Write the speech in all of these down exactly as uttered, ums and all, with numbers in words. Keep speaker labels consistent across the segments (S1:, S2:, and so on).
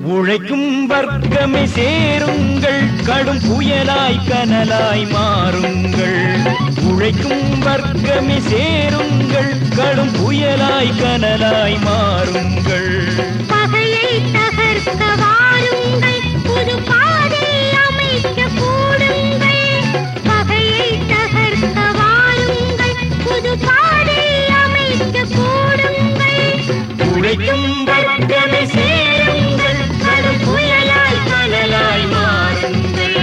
S1: உழைக்கும் வர்க்கமே சேருங்கள், கடும் புயலாய் கனலாய் மாறுங்கள். உழைக்கும் வர்க்கமே சேருங்கள், கடும் புயலாய் கனலாய் மாறுங்கள்.
S2: பகையை தகர்க்க வாருங்கள், புது பாதை அமைக்க கூடுங்கள். பகையை தகர்க்க வாருங்கள், புது பாதை அமைக்க கூடுங்கள்.
S1: உழைக்கும் வர்க்கமே சேருங்கள், கடும் புயலாய் கனலாய் மாறுங்கள்.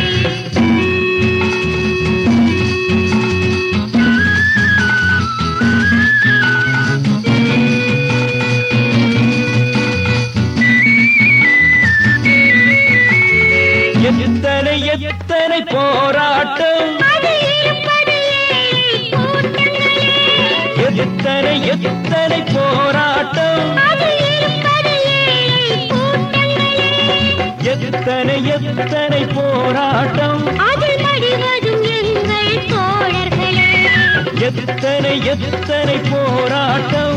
S1: எத்தனை எத்தனை போராட்டம், எத்தனை எத்தனை போராட்டம், எத்தனை எத்தனை போராட்டம், எத்தனை எத்தனை போராட்டம்,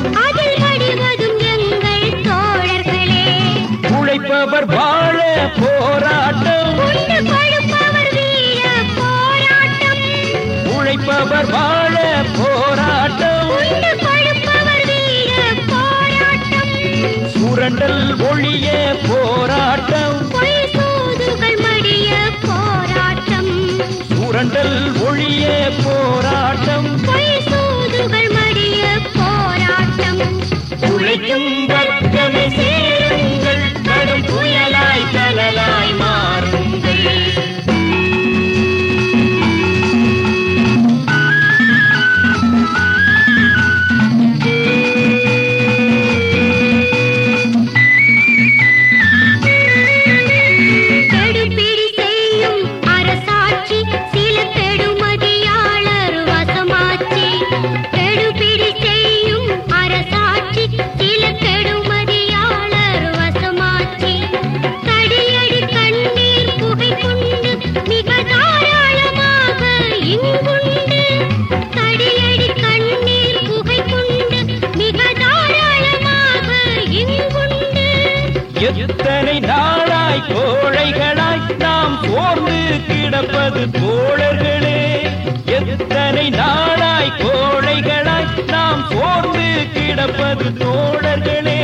S1: உழைப்பவர் வாழ போராட்டம், உழைப்பவர் வாழ போராட்டம், சுரண்டல் ஒழிய போராட்டம், சுரண்டல் ஒழிய போராட்டம், உழைக்கும் வர்க்கமே சேருங்கள், கடும் புயலாய் கனலாய் மாறுங்கள். எத்தனை நாளாய் கோழைகளாய் நாம் சோர்ந்து கிடப்பது தோழர்களே, எத்தனை நாளாய் கோழைகளாய் நாம் சோர்ந்து கிடப்பது தோழர்களே.